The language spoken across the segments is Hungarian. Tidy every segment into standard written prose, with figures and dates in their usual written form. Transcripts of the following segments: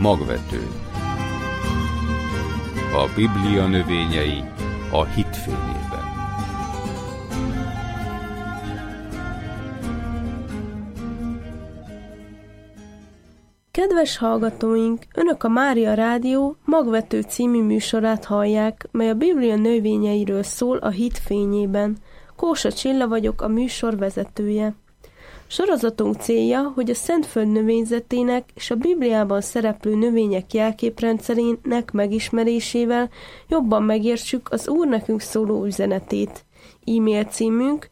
Magvető. A Biblia növényei a hit fényében. Kedves hallgatóink, Önök a Mária Rádió Magvető című műsorát hallják, mely a Biblia növényeiről szól a hit fényében. Kósa Csilla vagyok, a műsor vezetője. Sorozatunk célja, hogy a Szentföld növényzetének és a Bibliában szereplő növények jelképrendszerének megismerésével jobban megértsük az Úr nekünk szóló üzenetét. E-mail címünk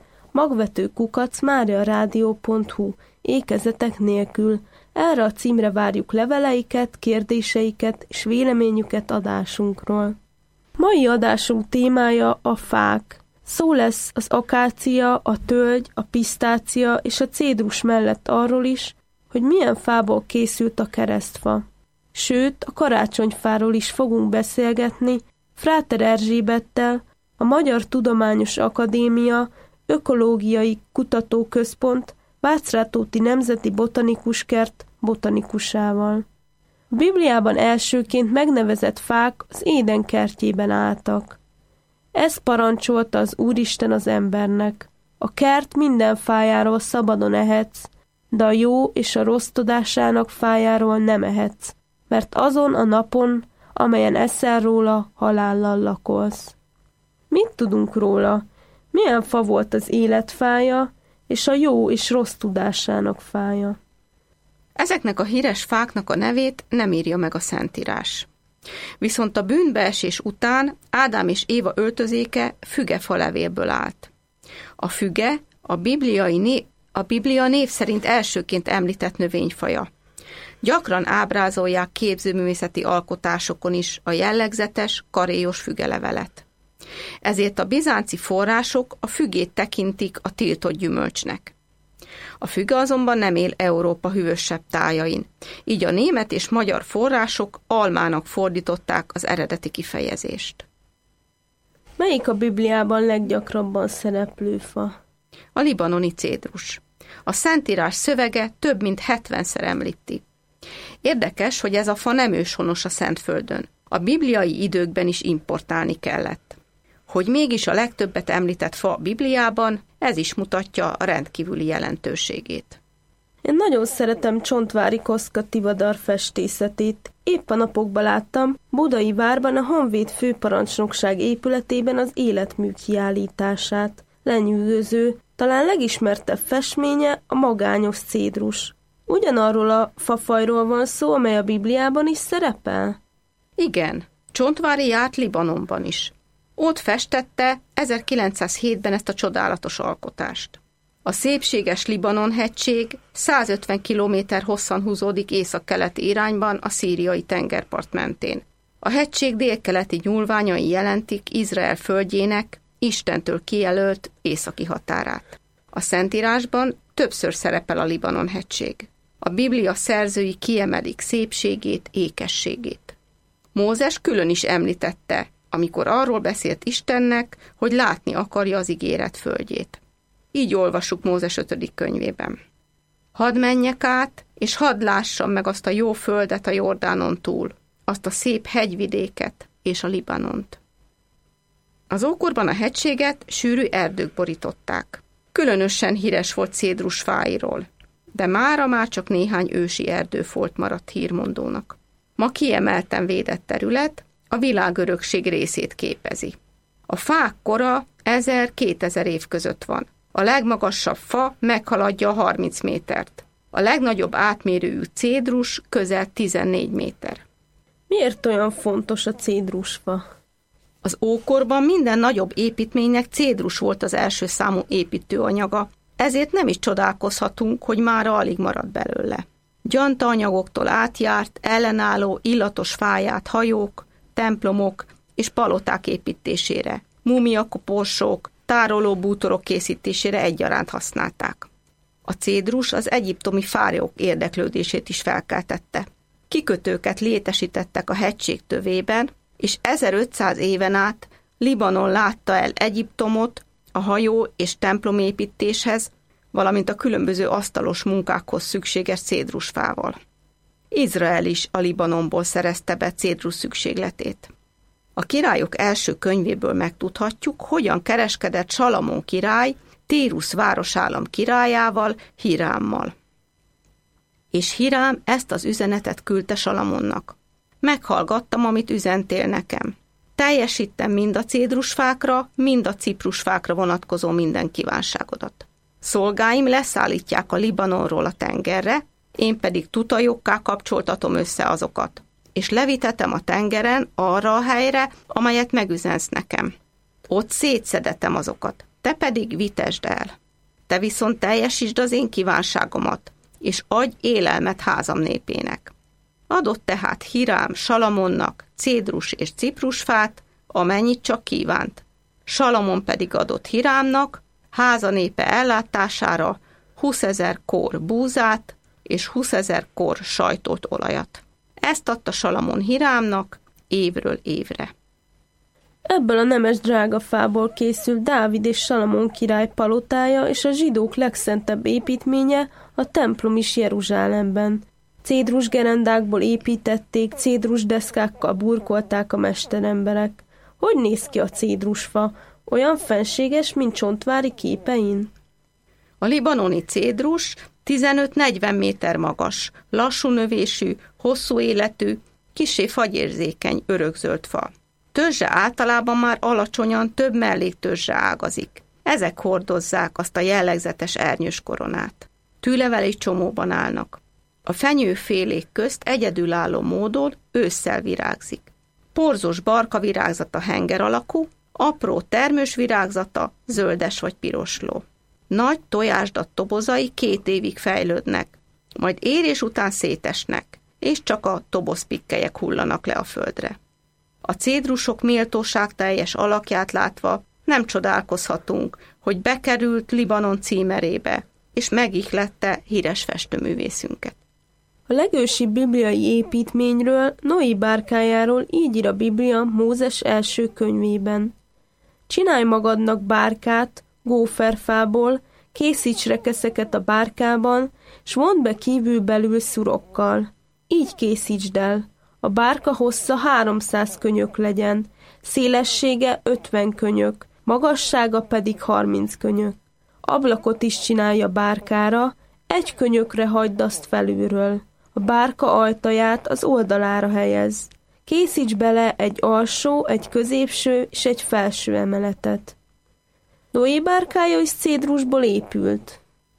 magvető@mariaradio.hu, ékezetek nélkül. Erre a címre várjuk leveleiket, kérdéseiket és véleményüket adásunkról. Mai adásunk témája a fák. Szó lesz az akácia, a tölgy, a pisztácia és a cédrus mellett arról is, hogy milyen fából készült a keresztfa. Sőt, a karácsonyfáról is fogunk beszélgetni Fráter Erzsébettel, a Magyar Tudományos Akadémia Ökológiai Kutatóközpont Vácrátóti Nemzeti Botanikuskert botanikusával. A Bibliában elsőként megnevezett fák az Éden kertjében álltak. Ezt parancsolta az Úristen az embernek. A kert minden fájáról szabadon ehetsz, de a jó és a rossz tudásának fájáról nem ehetsz, mert azon a napon, amelyen eszel róla, halállal lakolsz. Mit tudunk róla? Milyen fa volt az életfája, és a jó és rossz tudásának fája? Ezeknek a híres fáknak a nevét nem írja meg a Szentírás. Viszont a bűnbeesés után Ádám és Éva öltözéke fügefa levélből állt. A füge a Biblia név szerint elsőként említett növényfaja. Gyakran ábrázolják képzőművészeti alkotásokon is a jellegzetes, karéjos fügelevelet. Ezért a bizánci források a fügét tekintik a tiltott gyümölcsnek. A füge azonban nem él Európa hűvösebb tájain, így a német és magyar források almának fordították az eredeti kifejezést. Melyik a Bibliában leggyakrabban szereplő fa? A libanoni cédrus. A Szentírás szövege több mint 70-szer említi. Érdekes, hogy ez a fa nem őshonos a Szentföldön. A bibliai időkben is importálni kellett. Hogy mégis a legtöbbet említett fa a Bibliában, ez is mutatja a rendkívüli jelentőségét. Én nagyon szeretem Csontváry Kosztka Tivadar festészetét. Épp a napokban láttam Budai várban a Honvéd főparancsnokság épületében az életmű kiállítását. Lenyűgöző, talán legismertebb festménye a magányos cédrus. Ugyanarról a fafajról van szó, amely a Bibliában is szerepel? Igen, Csontváry járt Libanonban is. Ott festette 1907-ben ezt a csodálatos alkotást. A szépséges Libanon-hegység 150 kilométer hosszan húzódik északkeleti irányban a szíriai tengerpart mentén. A hegység délkeleti nyúlványai jelentik Izrael földjének, Istentől kijelölt északi határát. A Szentírásban többször szerepel a Libanon-hegység. A Biblia szerzői kiemelik szépségét, ékességét. Mózes külön is említette, amikor arról beszélt Istennek, hogy látni akarja az ígéret földjét. Így olvassuk Mózes 5. könyvében. Hadd menjek át, és hadd lássam meg azt a jó földet a Jordánon túl, azt a szép hegyvidéket és a Libanont. Az ókorban a hegységet sűrű erdők borították. Különösen híres volt cédrus fáiról, de mára már csak néhány ősi erdőfolt maradt hírmondónak. Ma kiemelten védett terület, a világörökség részét képezi. A fák kora 1000-2000 év között van. A legmagasabb fa meghaladja a 30 métert. A legnagyobb átmérőjű cédrus közel 14 méter. Miért olyan fontos a cédrusfa? Az ókorban minden nagyobb építménynek cédrus volt az első számú építőanyaga, ezért nem is csodálkozhatunk, hogy mára alig maradt belőle. Gyantaanyagoktól átjárt, ellenálló, illatos fáját hajók, templomok és paloták építésére, múmiakoporsók, tároló bútorok készítésére egyaránt használták. A cédrus az egyiptomi fáraók érdeklődését is felkeltette. Kikötőket létesítettek a hegység tövében, és 1500 éven át Libanon látta el Egyiptomot a hajó és templomépítéshez, valamint a különböző asztalos munkákhoz szükséges cédrusfával. Izrael is a Libanonból szerezte be cédrusz szükségletét. A királyok első könyvéből megtudhatjuk, hogyan kereskedett Salamon király Tírusz városállam királyával, Hirámmal. És Hirám ezt az üzenetet küldte Salamonnak. Meghallgattam, amit üzentél nekem. Teljesítem mind a cédrusfákra, mind a ciprusfákra vonatkozó minden kívánságodat. Szolgáim leszállítják a Libanonról a tengerre, én pedig tutajokká kapcsoltatom össze azokat, és levitetem a tengeren arra a helyre, amelyet megüzensz nekem. Ott szétszedetem azokat, te pedig vitesd el. Te viszont teljesítsd az én kívánságomat, és adj élelmet házam népének. Adott tehát Hirám Salamonnak cédrus és ciprusfát, amennyit csak kívánt. Salamon pedig adott Hirámnak háza népe ellátására 20 000 kór búzát és 20 000 kór sajtolt olajat. Ezt adta Salamon Hirámnak évről évre. Ebből a nemes drága fából készült Dávid és Salamon király palotája és a zsidók legszentebb építménye, a templom is Jeruzsálemben. Cédrusgerendákból építették, cédrusdeszkákkal burkolták a mesteremberek. Hogy néz ki a cédrusfa? Olyan fenséges, mint Csontvári képein? A libanoni cédrus 15-40 méter magas, lassú növésű, hosszú életű, kissé fagyérzékeny, örökzöld fa. Törzse általában már alacsonyan több melléktörzse ágazik. Ezek hordozzák azt a jellegzetes ernyős koronát. Tűleveli csomóban állnak. A fenyőfélék közt egyedülálló módon ősszel virágzik. Porzos barka virágzata henger alakú, apró termős virágzata zöldes vagy pirosló. Nagy tojásdat tobozai 2 évig fejlődnek, majd érés után szétesnek, és csak a tobozpikkelyek hullanak le a földre. A cédrusok méltóságteljes alakját látva nem csodálkozhatunk, hogy bekerült Libanon címerébe, és megihlette híres festőművészünket. A legősibb bibliai építményről, Noé bárkájáról így ír a Biblia Mózes első könyvében. Csinálj magadnak bárkát góferfából, készíts rekeszeket a bárkában, s vond be kívül-belül szurokkal. Így készítsd el. A bárka hossza 300 könyök legyen, szélessége 50 könyök, magassága pedig 30 könyök. Ablakot is csinálja bárkára, 1 könyökre hagyd azt felülről. A bárka ajtaját az oldalára helyez. Készíts bele egy alsó, egy középső és egy felső emeletet. Noé bárkája is cédrusból épült.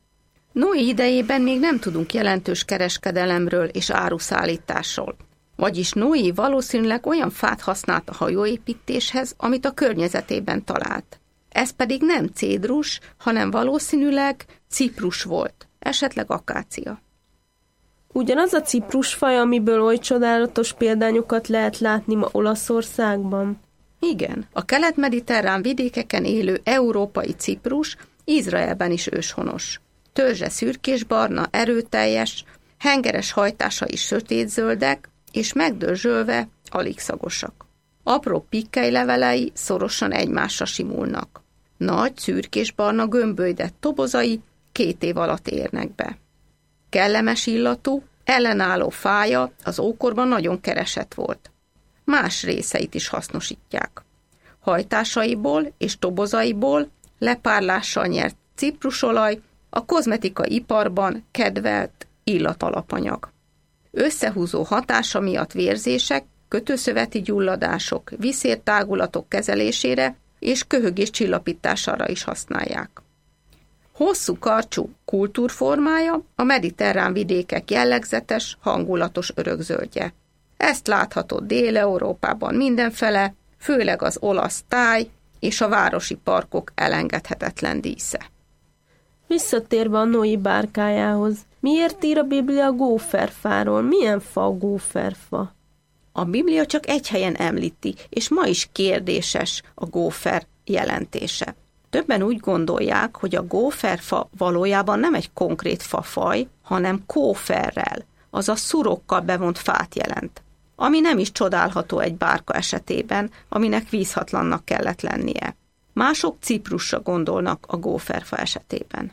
Noé idejében még nem tudunk jelentős kereskedelemről és áruszállításról. Vagyis Noé valószínűleg olyan fát használt a hajóépítéshez, amit a környezetében talált. Ez pedig nem cédrus, hanem valószínűleg ciprus volt, esetleg akácia. Ugyanaz a ciprusfaj, amiből oly csodálatos példányokat lehet látni ma Olaszországban? Igen, a kelet-mediterrán vidékeken élő európai ciprus Izraelben is őshonos. Törzse szürkésbarna, erőteljes, hengeres hajtásai sötétzöldek, és megdörzsölve alig szagosak. Apró pikkelylevelei szorosan egymásra simulnak. Nagy, szürkésbarna gömbölydett tobozai 2 év alatt érnek be. Kellemes illatú, ellenálló fája az ókorban nagyon keresett volt. Más részeit is hasznosítják. Hajtásaiból és tobozaiból lepárlással nyert ciprusolaj a kozmetikai iparban kedvelt illatalapanyag. Összehúzó hatása miatt vérzések, kötőszöveti gyulladások, viszértágulatok kezelésére és köhögés csillapítására is használják. Hosszú karcsú kultúrformája a mediterrán vidékek jellegzetes, hangulatos örökzöldje. Ezt látható Dél-Európában mindenfele, főleg az olasz táj és a városi parkok elengedhetetlen dísze. Visszatérve a Noé bárkájához, miért ír a Biblia a góferfáról? Milyen fa a góferfa? A Biblia csak egy helyen említi, és ma is kérdéses a gófer jelentése. Többen úgy gondolják, hogy a góferfa valójában nem egy konkrét fafaj, hanem kóferrel, azaz szurokkal bevont fát jelent. Ami nem is csodálható egy bárka esetében, aminek vízhatlannak kellett lennie. Mások ciprusra gondolnak a góferfa esetében.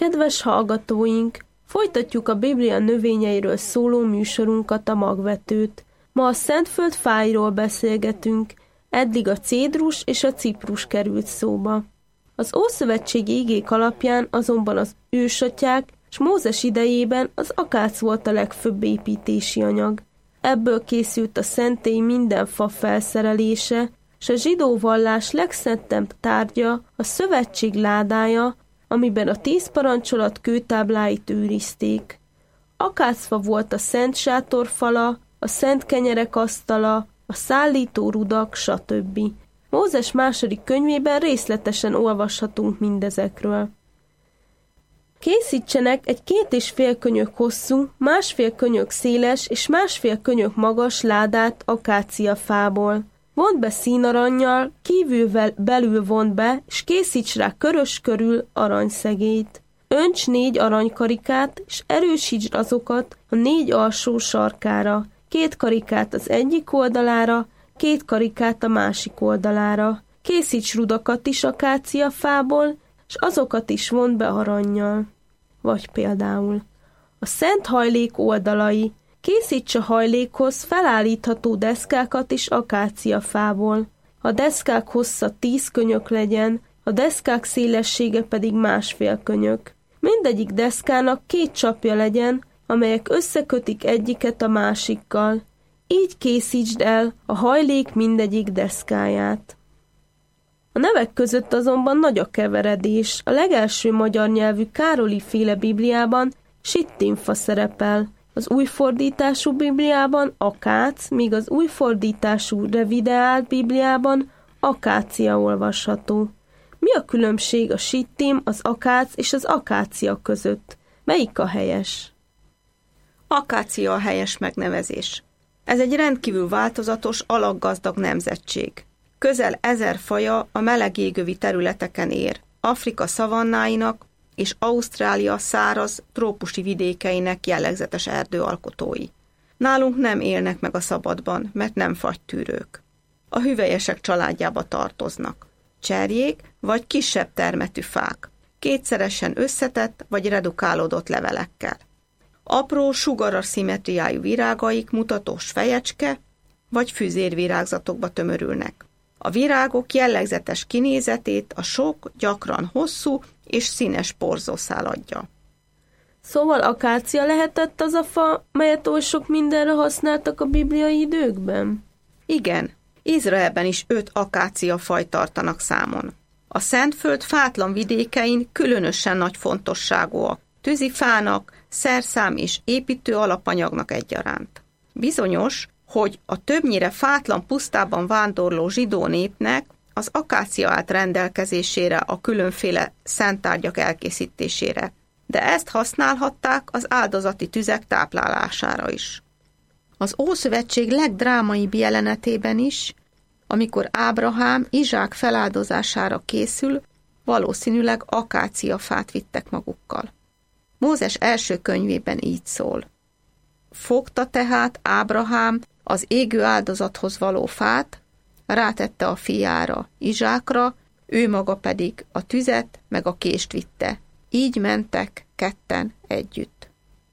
Kedves hallgatóink, folytatjuk a Biblia növényeiről szóló műsorunkat, a magvetőt. Ma a Szentföld fáiról beszélgetünk, eddig a cédrus és a ciprus került szóba. Az ószövetségi igék alapján azonban az ősatyák és Mózes idejében az akác volt a legfőbb építési anyag. Ebből készült a szentély minden fa felszerelése, és a zsidó vallás legszentebb tárgya a szövetség ládája, amiben a 10 parancsolat kőtábláit őrizték. Akácfa volt a szent sátorfala, a szent kenyerek asztala, a szállító rudak, stb. Mózes második könyvében részletesen olvashatunk mindezekről. Készítsenek egy 2,5 könyök hosszú, 1,5 könyök széles és 1,5 könyök magas ládát akáciafából. Vond be színarannyal, kívülvel belül vond be, és készíts rá körös körül aranyszegélyt. Önts 4 aranykarikát, és erősítsd azokat a 4 alsó sarkára, 2 karikát az egyik oldalára, 2 karikát a másik oldalára. Készíts rudakat is akáciafából, és azokat is vond be arannyal. Vagy például a szent hajlék oldalai. Készíts a hajlékhoz felállítható deszkákat is akáciafából. A deszkák hossza 10 könyök legyen, a deszkák szélessége pedig 1,5 könyök. Mindegyik deszkának 2 csapja legyen, amelyek összekötik egyiket a másikkal. Így készítsd el a hajlék mindegyik deszkáját. A nevek között azonban nagy a keveredés. A legelső magyar nyelvű Károli-féle Bibliában sittimfa szerepel, az új fordítású Bibliában akác, míg az új fordítású revideált Bibliában akácia olvasható. Mi a különbség a sittim, az akác és az akácia között? Melyik a helyes? Akácia a helyes megnevezés. Ez egy rendkívül változatos, alaggazdag nemzetség. Közel 1000 faja a meleg égövi területeken ér, Afrika szavannáinak és Ausztrália száraz, trópusi vidékeinek jellegzetes erdőalkotói. Nálunk nem élnek meg a szabadban, mert nem fagytűrők. A hüvelyesek családjába tartoznak. Cserjék vagy kisebb termetű fák, kétszeresen összetett vagy redukálódott levelekkel. Apró, sugaras szimmetriájú virágaik mutatós fejecske vagy füzérvirágzatokba tömörülnek. A virágok jellegzetes kinézetét a sok, gyakran hosszú és színes porzószál adja. Szóval akácia lehetett az a fa, melyet oly sok mindenre használtak a bibliai időkben? Igen, Izraelben is 5 akácia faj tartanak számon. A Szentföld fátlan vidékein különösen nagy fontosságúak, tűzifának, szerszám és építő alapanyagnak egyaránt. Bizonyos, hogy a többnyire fátlan pusztában vándorló zsidó népnek az akácia állt rendelkezésére a különféle szenttárgyak elkészítésére, de ezt használhatták az áldozati tüzek táplálására is. Az Ószövetség legdrámaibb jelenetében is, amikor Ábrahám Izsák feláldozására készül, valószínűleg akáciafát vittek magukkal. Mózes első könyvében így szól. Fogta tehát Ábrahám az égő áldozathoz való fát, rátette a fiára, Izsákra, ő maga pedig a tüzet meg a kést vitte. Így mentek ketten együtt.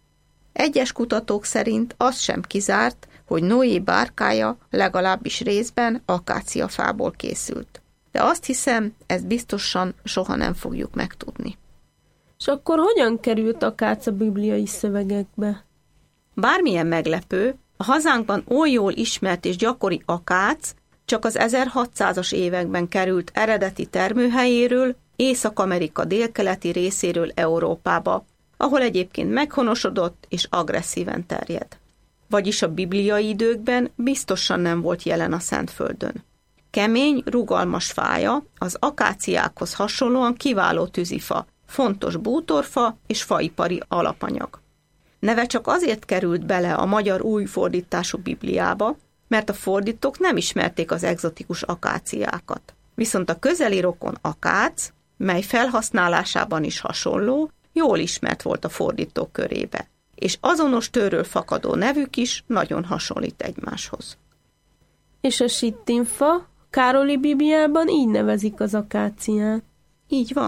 Egyes kutatók szerint az sem kizárt, hogy Noé bárkája legalábbis részben akáciafából készült. De azt hiszem, ezt biztosan soha nem fogjuk megtudni. És akkor hogyan került akác a bibliai szövegekbe? Bármilyen meglepő, a hazánkban oly jól ismert és gyakori akác csak az 1600-as években került eredeti termőhelyéről, Észak-Amerika délkeleti részéről Európába, ahol egyébként meghonosodott és agresszíven terjed. Vagyis a bibliai időkben biztosan nem volt jelen a Szentföldön. Kemény, rugalmas fája, az akáciákhoz hasonlóan kiváló tűzifa, fontos bútorfa és faipari alapanyag. Neve csak azért került bele a magyar új fordítású Bibliába, mert a fordítók nem ismerték az egzotikus akáciákat. Viszont a közeli rokon akác, mely felhasználásában is hasonló, jól ismert volt a fordítók körébe, és azonos tőről fakadó nevük is nagyon hasonlít egymáshoz. És a sittimfa, Károli Bibliában így nevezik az akáciát. Így van.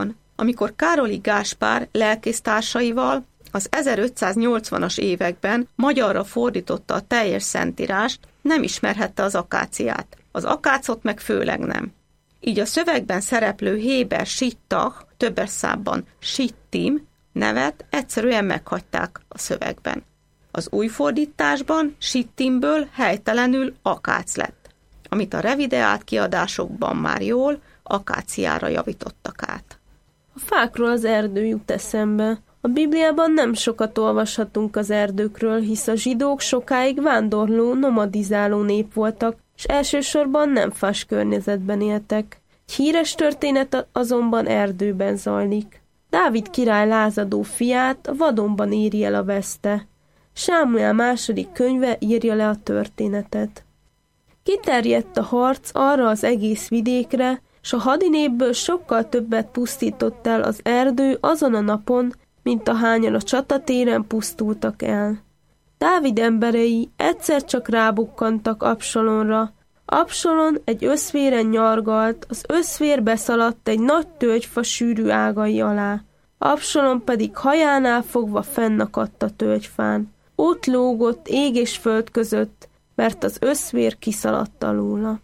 Amikor Károli Gáspár lelkésztársaival az 1580-as években magyarra fordította a teljes szentírást, nem ismerhette az akáciát. Az akácot meg főleg nem. Így a szövegben szereplő Héber Sittach, többes számban Sittim nevet egyszerűen meghagyták a szövegben. Az új fordításban Sittimből helytelenül akác lett, amit a revideált kiadásokban már jól akáciára javítottak át. A fákról az erdő jut eszembe. A Bibliában nem sokat olvashatunk az erdőkről, hisz a zsidók sokáig vándorló, nomadizáló nép voltak, és elsősorban nem fás környezetben éltek. Egy híres történet azonban erdőben zajlik. Dávid király lázadó fiát a vadonban éri el a veszte. Sámuel második könyve írja le a történetet. Kiterjedt a harc arra az egész vidékre, s a hadinépből sokkal többet pusztított el az erdő azon a napon, mint ahányan a csatatéren pusztultak el. Dávid emberei egyszer csak rábukkantak Absalonra. Absalon egy öszvéren nyargalt, az öszvér beszaladt egy nagy tölgyfa sűrű ágai alá. Absalon pedig hajánál fogva fennakadt a tölgyfán. Ott lógott ég és föld között, mert az öszvér kiszaladt alóla.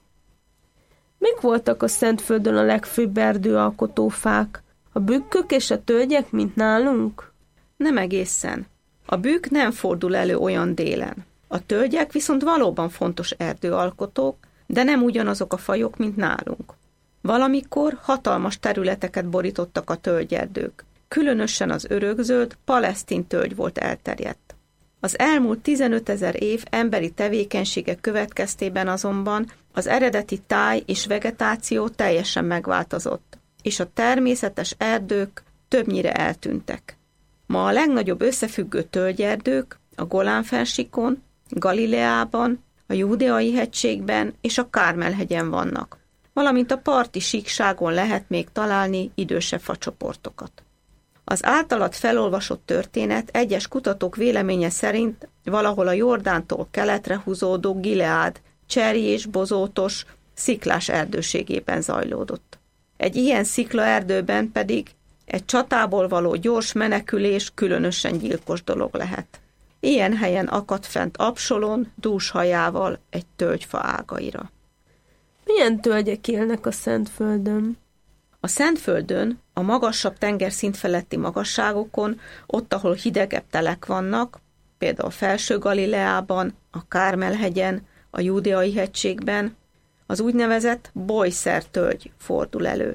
Mik voltak a Szentföldön a legfőbb erdőalkotó fák? A bükkök és a tölgyek, mint nálunk? Nem egészen. A bükk nem fordul elő olyan délen. A tölgyek viszont valóban fontos erdőalkotók, de nem ugyanazok a fajok, mint nálunk. Valamikor hatalmas területeket borítottak a tölgyerdők. Különösen az örökzöld, palesztin tölgy volt elterjedt. Az elmúlt 15 000 év emberi tevékenysége következtében azonban az eredeti táj és vegetáció teljesen megváltozott, és a természetes erdők többnyire eltűntek. Ma a legnagyobb összefüggő tölgyerdők a Golán-fennsíkon, Galileában, a Júdeai hegységben és a Kármel-hegyen vannak, valamint a parti síkságon lehet még találni idősebb facsoportokat. Az általad felolvasott történet egyes kutatók véleménye szerint valahol a Jordántól keletre húzódó Gileád, cserjés, bozótos, sziklás erdőségében zajlódott. Egy ilyen sziklaerdőben pedig egy csatából való gyors menekülés különösen gyilkos dolog lehet. Ilyen helyen akadt fent Absalon dús hajával egy tölgyfa ágaira. Milyen tölgyek élnek a Szentföldön? A Szentföldön, a magasabb tengerszint feletti magasságokon, ott, ahol hidegebb telek vannak, például Felső Galileában, a Kármel-hegyen, a Júdeai hegységben, az úgynevezett Bojszer-tölgy fordul elő.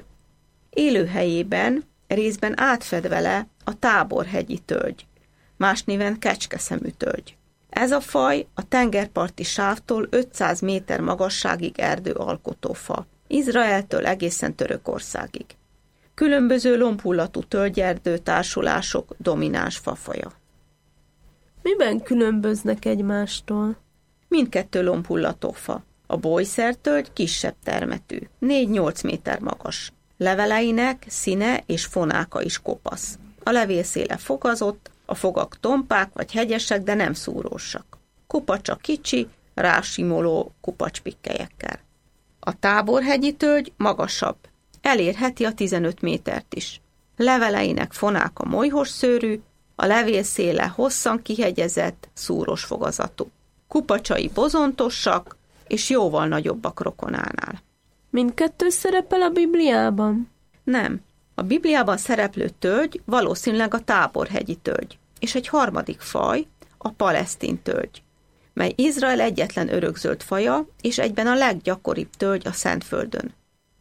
Élőhelyében részben átfed vele a Táborhegyi tölgy, más néven kecskeszemű tölgy. Ez a faj a tengerparti sávtól 500 méter magasságig erdőalkotó fa, Izraeltől egészen Törökországig. Különböző lombhullatú tölgyerdő társulások domináns fafaja. Miben különböznek egymástól? Mindkettő lombhullató fa. A Bojszer-tölgy kisebb termetű, 4-8 méter magas. Leveleinek színe és fonáka is kopasz. A levélszéle fogazott, a fogak tompák vagy hegyesek, de nem szúrósak. Kupacsa kicsi, rásimoló kupacspikkelyekkel. A Táborhegyi tölgy magasabb, elérheti a 15 métert is. Leveleinek fonáka molyhos szőrű, a levélszéle hosszan kihegyezett, szúros fogazatú. Kupacsai bozontosak, és jóval nagyobbak rokonánál. Mindkettő szerepel a Bibliában? Nem. A Bibliában szereplő tölgy valószínűleg a Táborhegyi tölgy, és egy harmadik faj, a palesztin tölgy, mely Izrael egyetlen örökzöld faja, és egyben a leggyakoribb tölgy a Szentföldön.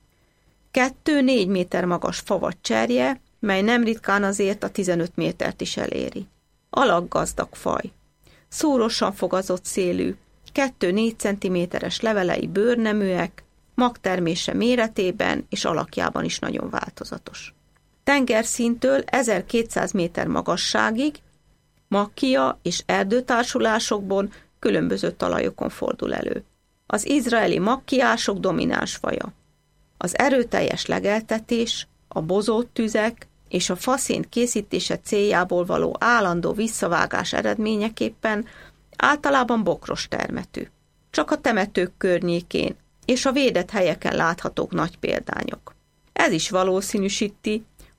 2-4 méter magas favat cserje, mely nem ritkán azért a 15 métert is eléri. Alaggazdag faj. Szúrosan fogazott szélű, 2-4 centiméteres levelei bőrneműek, magtermése méretében és alakjában is nagyon változatos. Tengerszíntől 1200 méter magasságig, makkia és erdőtársulásokban különböző talajokon fordul elő. Az izraeli makkiások domináns faja. Az erőteljes legeltetés, a bozott tüzek és a faszén készítése céljából való állandó visszavágás eredményeképpen általában bokros termetű. Csak a temetők környékén és a védett helyeken láthatók nagy példányok. Ez is valószínűsíti,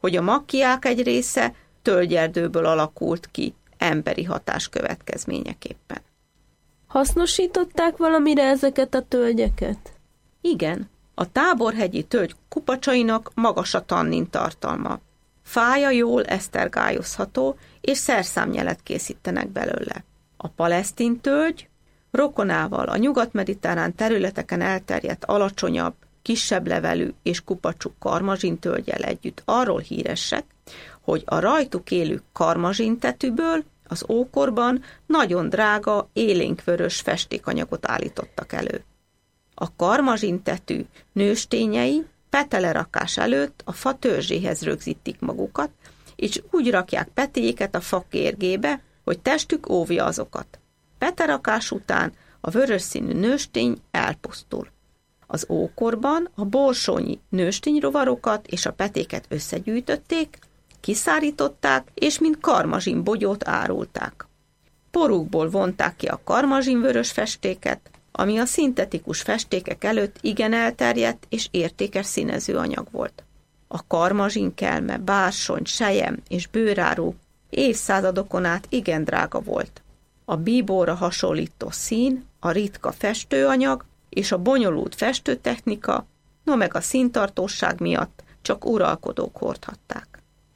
hogy a makkiák egy része tölgyerdőből alakult ki emberi hatás következményeképpen. Hasznosították valamire ezeket a tölgyeket? Igen, a táborhegyi tölgy kupacsainak magas a tannin tartalma. Fája jól esztergályozható, és szerszámnyelet készítenek belőle. A palesztin tölgy rokonával a nyugat-mediterrán területeken elterjedt alacsonyabb, kisebb levelű és kupacsú karmazsintölggyel együtt arról híresek, hogy a rajtuk élő karmazsintetűből az ókorban nagyon drága, élénkvörös festékanyagot állítottak elő. A karmazsintetű nőstényei petelerakás előtt a fa törzséhez rögzítik magukat, és úgy rakják petéjéket a fa kérgébe, hogy testük óvja azokat. Peterakás után a vörös színű nőstény elpusztul. Az ókorban a borsónyi nőstényrovarokat és a petéket összegyűjtötték, kiszárították, és mint karmazsin bogyót árulták. Porukból vonták ki a karmazsinvörös festéket, ami a szintetikus festékek előtt igen elterjedt és értékes színezőanyag volt. A karmazsinkelme, bársony, sejem és bőráró évszázadokon át igen drága volt. A bíbóra hasonlító szín, a ritka festőanyag és a bonyolult festőtechnika, no meg a színtartóság miatt csak uralkodók hordhatták.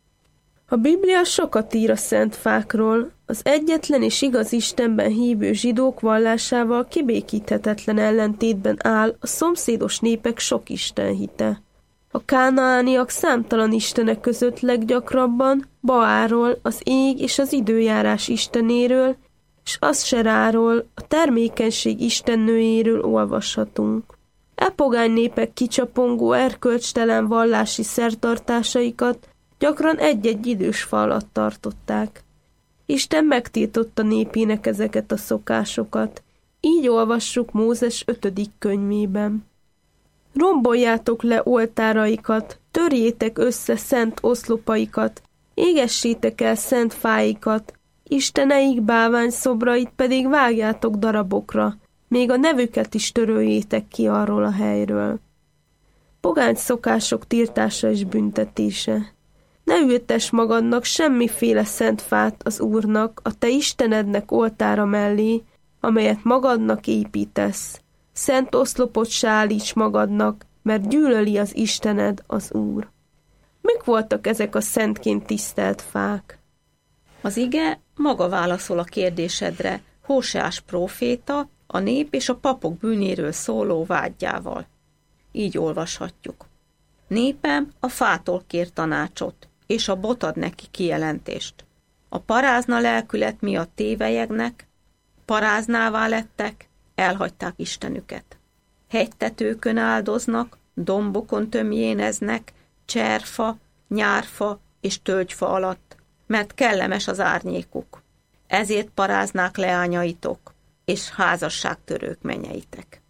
A Biblia sokat ír a szent fákról, az egyetlen és igaz Istenben hívő zsidók vallásával kibékíthetetlen ellentétben áll a szomszédos népek sok istenhite. A kánaániak számtalan istenek között leggyakrabban Baáról, az ég és az időjárás istenéről, és Aszseráról, a termékenység istennőjéről olvashatunk. E pogány népek kicsapongó, erkölcstelen vallási szertartásaikat gyakran egy-egy idős fa alatt tartották. Isten megtiltotta népének ezeket a szokásokat. Így olvassuk Mózes 5. könyvében. Romboljátok le oltáraikat, törjétek össze szent oszlopaikat, égessétek el szent fáikat, isteneik bálványszobrait pedig vágjátok darabokra, még a nevüket is töröljétek ki arról a helyről. Pogány szokások tiltása és büntetése. Ne ültess magadnak semmiféle szent fát az Úrnak, a te Istenednek oltára mellé, amelyet magadnak építesz. Szent oszlopot se állíts magadnak, mert gyűlöli az Istened, az Úr. Mik voltak ezek a szentként tisztelt fák? Az ige maga válaszol a kérdésedre Hóseás próféta a nép és a papok bűnéről szóló vádjával. Így olvashatjuk. Népem a fától kér tanácsot, és a bot ad neki kijelentést. A parázna lelkület miatt tévelyegnek, paráznává lettek, elhagyták Istenüket. Hegytetőkön áldoznak, dombokon tömjéneznek, cserfa, nyárfa és tölgyfa alatt, mert kellemes az árnyékuk. Ezért paráznák leányaitok, és házasságtörők menyeitek.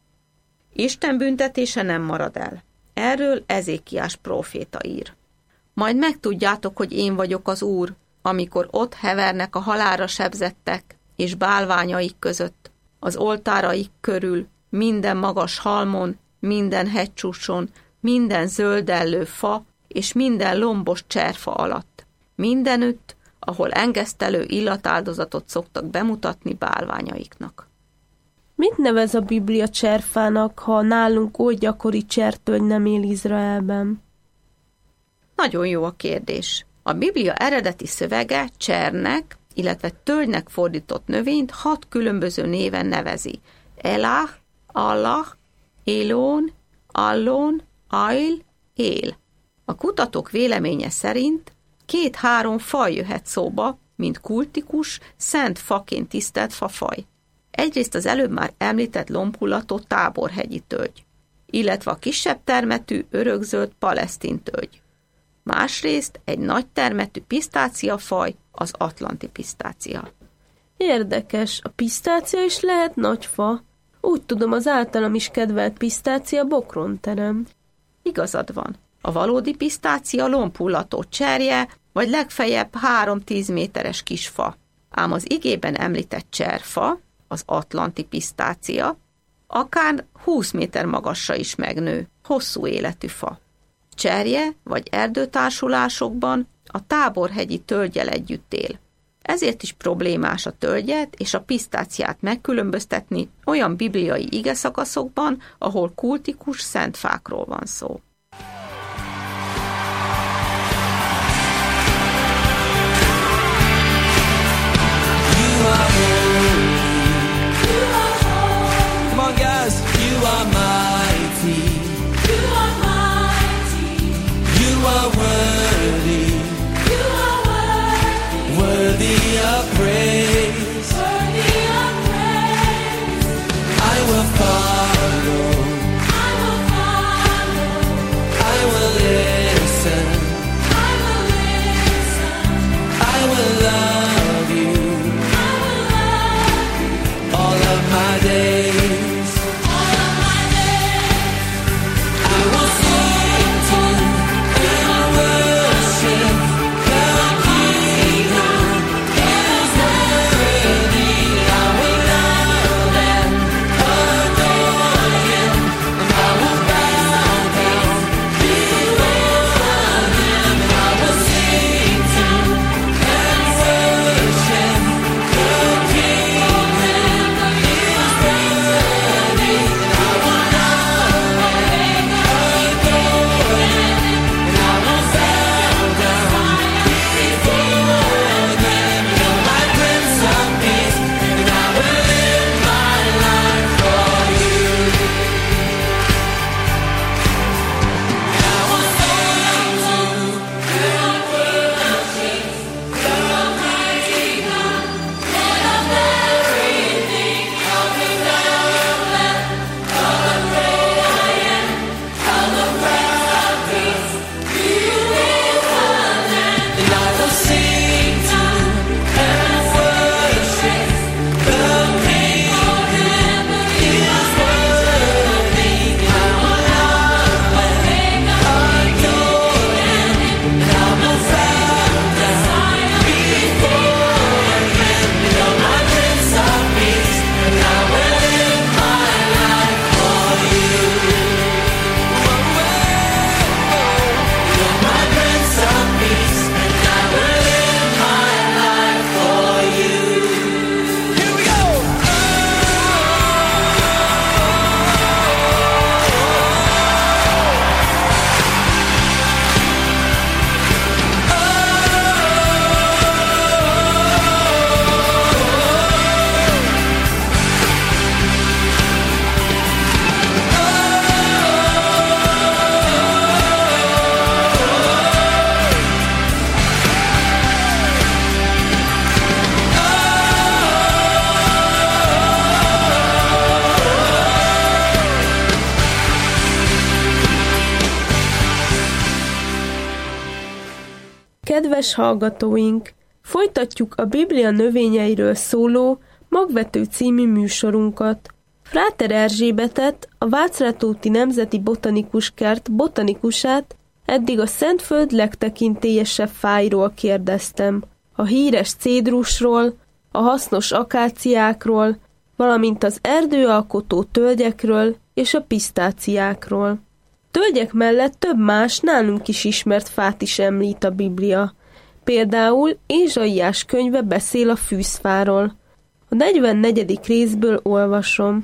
Isten büntetése nem marad el. Erről Ezékiás próféta ír. Majd megtudjátok, hogy én vagyok az Úr, amikor ott hevernek a halálra sebzettek, és bálványaik között, az oltáraik körül, minden magas halmon, minden hegycsúcson, minden zöldellő fa, és minden lombos cserfa alatt. Mindenütt, ahol engesztelő illatáldozatot szoktak bemutatni bálványaiknak. Mit nevez a Biblia cserfának, ha nálunk oly gyakori csertölgy nem él Izraelben? Nagyon jó a kérdés. A Biblia eredeti szövege csernek, illetve tölgynek fordított növényt 6 különböző néven nevezi. Elah, Allah, Elon, Allon, Ail, Él. A kutatók véleménye szerint 2-3 faj jöhet szóba, mint kultikus, szent faként tisztelt fafaj. Egyrészt az előbb már említett lombhullató táborhegyi tölgy, illetve a kisebb termetű, örökzöld palesztin tölgy. Másrészt egy nagy termetű pisztáciafaj, az atlanti pisztácia. Érdekes, a pisztácia is lehet nagy fa. Úgy tudom, az általam is kedvelt pisztácia bokron terem. Igazad van. A valódi pisztácia lombhullató cserje, vagy legfeljebb 3-10 méteres kis fa. Ám az igében említett cserfa, az atlanti pisztácia, akár 20 méter magasra is megnő, hosszú életű fa. cserje vagy erdőtársulásokban a Táborhegyi tölggyel együtt él. Ezért is problémás a tölgyet és a pisztáciát megkülönböztetni olyan bibliai igeszakaszokban, ahol kultikus szent fákról van szó. Kedves hallgatóink, folytatjuk a Biblia növényeiről szóló Magvető című műsorunkat. Fráter Erzsébetet, a Vácrátóti Nemzeti Botanikus Kert botanikusát eddig a Szentföld legtekintélyesebb fáiról kérdeztem. A híres cédrusról, a hasznos akáciákról, valamint az erdőalkotó tölgyekről és a pisztáciákról. Tölgyek mellett több más nálunk is ismert fát is említ a Biblia. Például Ézsaiás könyve beszél a fűzfáról. A 44. részből olvasom.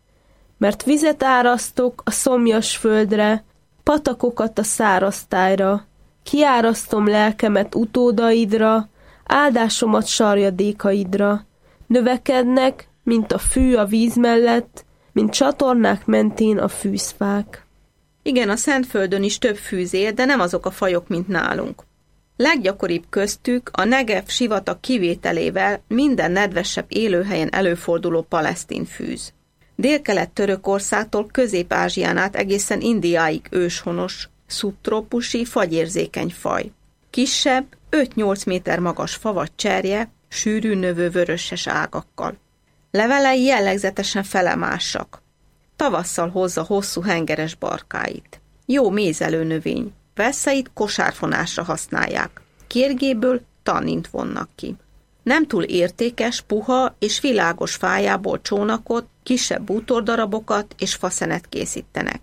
Mert vizet árasztok a szomjas földre, patakokat a száraz tájra, kiárasztom lelkemet utódaidra, áldásomat sarjadékaidra. Növekednek, mint a fű a víz mellett, mint csatornák mentén a fűzfák. Igen, a Szentföldön is több fűz él, de nem azok a fajok, mint nálunk. Leggyakoribb köztük a Negev sivatag kivételével minden nedvesebb élőhelyen előforduló palesztin fűz. Délkelet-Törökországtól Közép-Ázsián át egészen Indiáig őshonos, szubtrópusi, fagyérzékeny faj. Kisebb, 5-8 méter magas fa vagy cserje, sűrűn növő vöröses ágakkal. Levelei jellegzetesen felemásak. Tavasszal hozza hosszú hengeres barkáit. Jó mézelő növény. Vesszeit kosárfonásra használják. Kérgéből tannint vonnak ki. Nem túl értékes, puha és világos fájából csónakot, kisebb bútordarabokat és faszenet készítenek.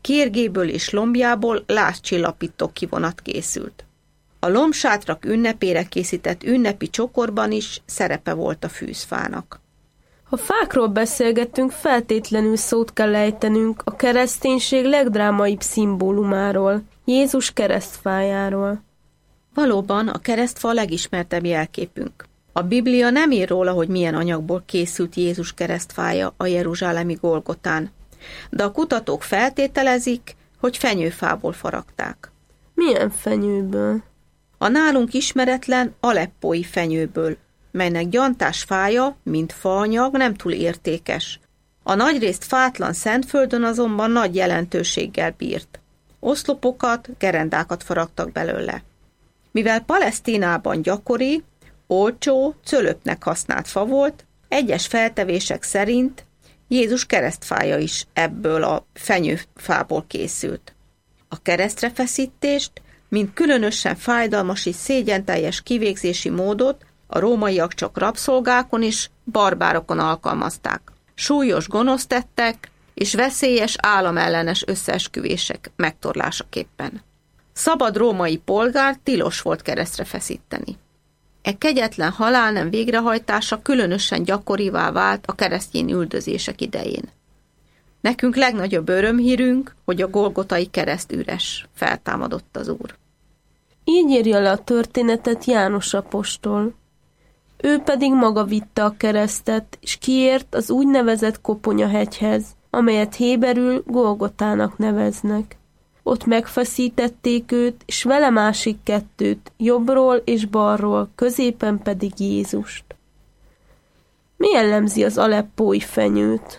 kérgéből és lombjából lázcsillapító kivonat készült. A lombsátrak ünnepére készített ünnepi csokorban is szerepe volt a fűzfának. Ha fákról beszélgetünk, feltétlenül szót kell ejtenünk a kereszténység legdrámaibb szimbólumáról, Jézus keresztfájáról. Valóban a keresztfa a legismertebb jelképünk. A Biblia nem ír róla, hogy milyen anyagból készült Jézus keresztfája a jeruzsálemi Golgotán, de a kutatók feltételezik, hogy fenyőfából faragták. Milyen fenyőből? A nálunk ismeretlen aleppói fenyőből, melynek gyantás fája, mint faanyag, nem túl értékes. A nagyrészt fátlan Szentföldön azonban nagy jelentőséggel bírt. Oszlopokat, gerendákat faragtak belőle. Mivel Palesztinában gyakori, olcsó, cölöpnek használt fa volt, egyes feltevések szerint Jézus keresztfája is ebből a fenyőfából készült. A keresztrefeszítést, mint különösen fájdalmas és szégyenteljes kivégzési módot a rómaiak csak rabszolgákon és barbárokon alkalmazták. Súlyos gonoszt tettek és veszélyes államellenes összeesküvések megtorlásaképpen. Szabad római polgár tilos volt keresztre feszíteni. E kegyetlen halálnem végrehajtása különösen gyakorivá vált a keresztény üldözések idején. Nekünk legnagyobb örömhírünk, hogy a golgotai kereszt üres, feltámadott az Úr. Így írja le a történetet János apostol. Ő pedig maga vitte a keresztet, és kiért az úgynevezett Koponyahegyhez, amelyet héberül Golgotának neveznek. Ott megfeszítették őt, és vele másik kettőt, jobbról és balról, középen pedig Jézust. Mi jellemzi az aleppói fenyőt?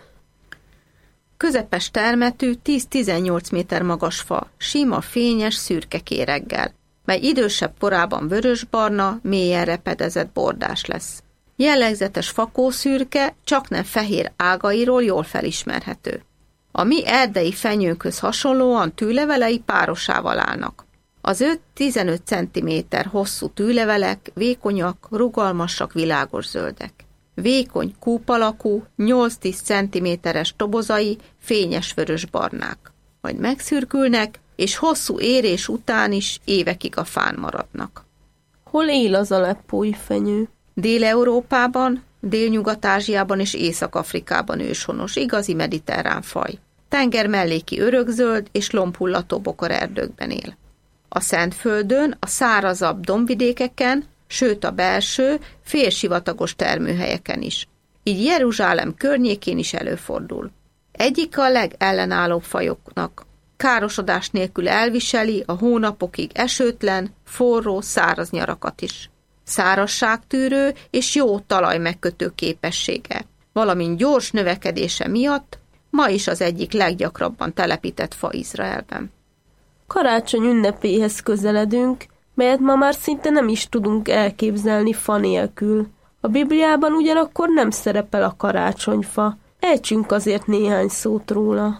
Közepes termetű, 10-18 méter magas fa, sima, fényes, szürke kéreggel, mely idősebb korában vörösbarna, mélyen repedezett bordás lesz. Jellegzetes fakószürke, csaknem fehér ágairól jól felismerhető. A mi erdei fenyőnkhöz hasonlóan tűlevelei párosával állnak. Az 5-15 cm hosszú tűlevelek vékonyak, rugalmasak, világos zöldek. Vékony, kúpalakú, 8-10 cm-es tobozai fényes vörösbarnák. Majd megszürkülnek, és hosszú érés után is évekig a fán maradnak. Hol él az aleppói fenyő? Dél-Európában, Délnyugat-Ázsiában és Észak-Afrikában őshonos, igazi mediterrán faj. Tenger melléki örökzöld és lombhullató bokorerdőkben él. A Szentföldön, a szárazabb dombvidékeken, sőt a belső, félsivatagos termőhelyeken is. Így Jeruzsálem környékén is előfordul. Egyik a legellenállóbb fajoknak. Károsodás nélkül elviseli a hónapokig esőtlen, forró, száraz nyarakat is. Szárazságtűrő és jó talajmegkötő képessége, valamint gyors növekedése miatt ma is az egyik leggyakrabban telepített fa Izraelben. Karácsony ünnepéhez közeledünk, melyet ma már szinte nem is tudunk elképzelni fa nélkül. A Bibliában ugyanakkor nem szerepel a karácsonyfa, ejtsünk azért néhány szót róla.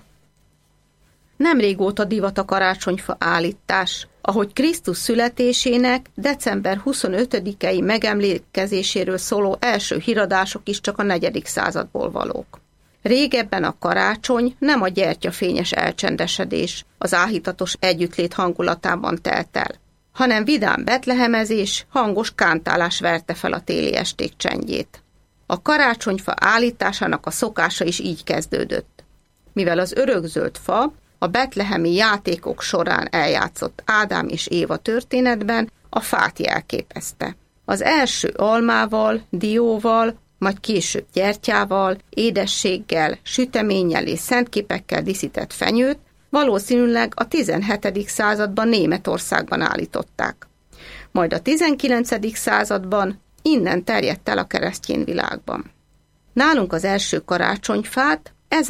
Nem régóta divat a karácsonyfa állítás, ahogy Krisztus születésének december 25-i megemlékezéséről szóló első híradások is csak a 4. századból valók. Régebben a karácsony nem a gyertyafényes elcsendesedés, az áhítatos együttlét hangulatában telt el, hanem vidám betlehemezés, hangos kántálás verte fel a téli esték csendjét. A karácsonyfa állításának a szokása is így kezdődött. Mivel az örökzöld fa a betlehemi játékok során eljátszott Ádám és Éva történetben a fát jelképezte. Az első almával, dióval, majd később gyertyával, édességgel, süteménnyel és szentképekkel díszített fenyőt valószínűleg a 17. században Németországban állították. Majd a 19. században innen terjedt el a keresztény világban. Nálunk az első karácsonyfát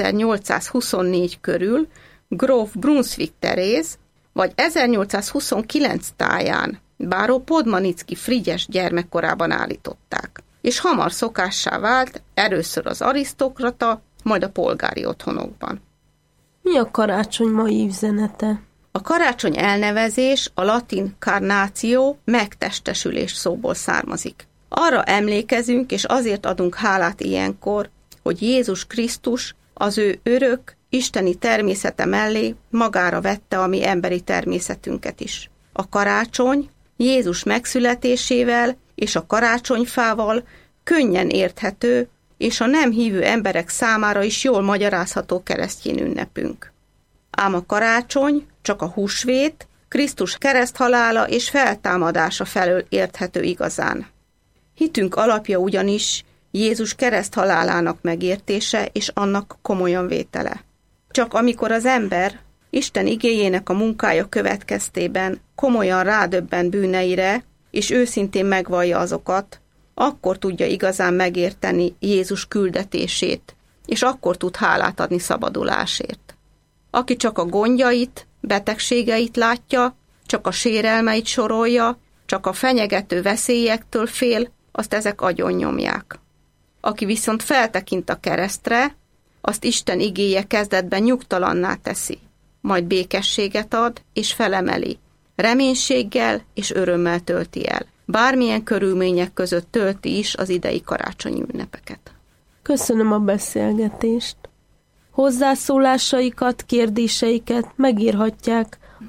1824 körül gróf Brunswick Teréz, vagy 1829 táján báró Podmanicki Frigyes gyermekkorában állították, és hamar szokássá vált először az arisztokrata, majd a polgári otthonokban. Mi a karácsony mai üzenete? A karácsony elnevezés a latin carnatio, megtestesülés szóból származik. Arra emlékezünk, és azért adunk hálát ilyenkor, hogy Jézus Krisztus az ő örök, isteni természete mellé magára vette a mi emberi természetünket is. A karácsony Jézus megszületésével és a karácsonyfával könnyen érthető, és a nem hívő emberek számára is jól magyarázható keresztény ünnepünk. Ám a karácsony csak a húsvét, Krisztus kereszthalála és feltámadása felől érthető igazán. Hitünk alapja ugyanis Jézus kereszthalálának megértése és annak komolyan vétele. Csak amikor az ember Isten igéjének a munkája következtében komolyan rádöbben bűneire, és őszintén megvallja azokat, akkor tudja igazán megérteni Jézus küldetését, és akkor tud hálát adni szabadulásért. Aki csak a gondjait, betegségeit látja, csak a sérelmeit sorolja, csak a fenyegető veszélyektől fél, azt ezek agyonnyomják. Aki viszont feltekint a keresztre, azt Isten igéje kezdetben nyugtalanná teszi, majd békességet ad és felemeli, reménységgel és örömmel tölti el. Bármilyen körülmények között tölti is az idei karácsonyi ünnepeket. Köszönöm a beszélgetést. Hozzászólásaikat, kérdéseiket megírhatják a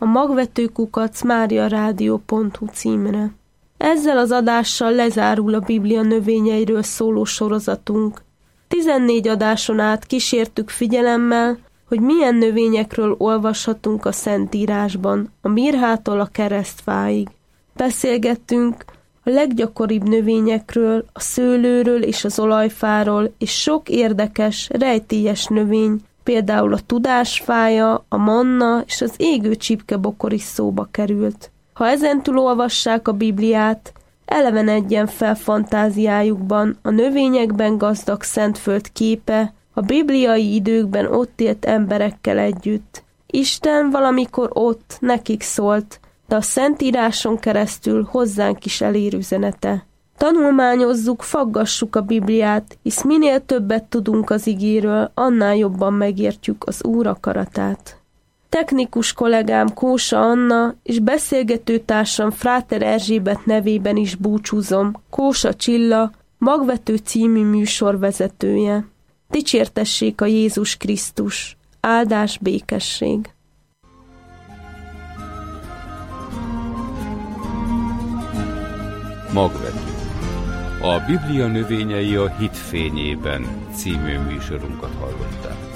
magvetőkukac.mariaradio.hu címre. Ezzel az adással lezárul a Biblia növényeiről szóló sorozatunk. 14 adáson át kísértük figyelemmel, hogy milyen növényekről olvashatunk a Szentírásban, a mirhától a keresztfáig. Beszélgettünk a leggyakoribb növényekről, a szőlőről és az olajfáról, és sok érdekes, rejtélyes növény, például a tudásfája, a manna és az égő csipkebokor is szóba került. Ha ezentúl olvassák a Bibliát, elevenedjen fel fantáziájukban a növényekben gazdag Szentföld képe, a bibliai időkben ott élt emberekkel együtt. Isten valamikor ott nekik szólt, de a Szentíráson keresztül hozzánk is elér üzenete. Tanulmányozzuk, faggassuk a Bibliát, hisz minél többet tudunk az igéről, annál jobban megértjük az Úr akaratát. Technikus kollégám Kósa Anna és beszélgetőtársam Fráter Erzsébet nevében is búcsúzom, Kósa Csilla, Magvető című műsor vezetője. Dicsértessék a Jézus Krisztus! Áldás, békesség! Magvető. A Biblia növényei a hit fényében című műsorunkat hallották.